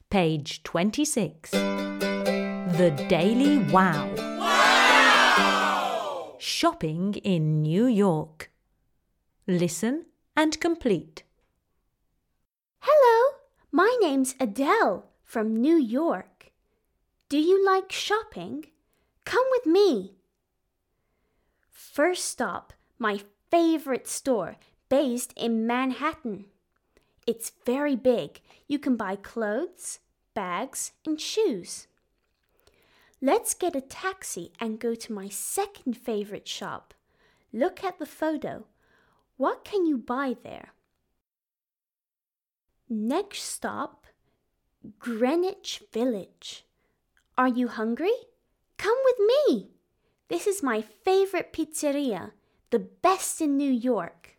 Page 26. The Daily Wow. Wow! Shopping in New York. Listen and complete. Hello, my name's Adele from New York. Do you like shopping? Come with me. First stop, my favorite store based in Manhattan. It's very big. You can buy clothes, bags, and shoes. Let's get a taxi and go to my second favorite shop. Look at the photo. What can you buy there? Next stop, Greenwich Village. Are you hungry? Come with me. This is my favorite pizzeria, the best in New York.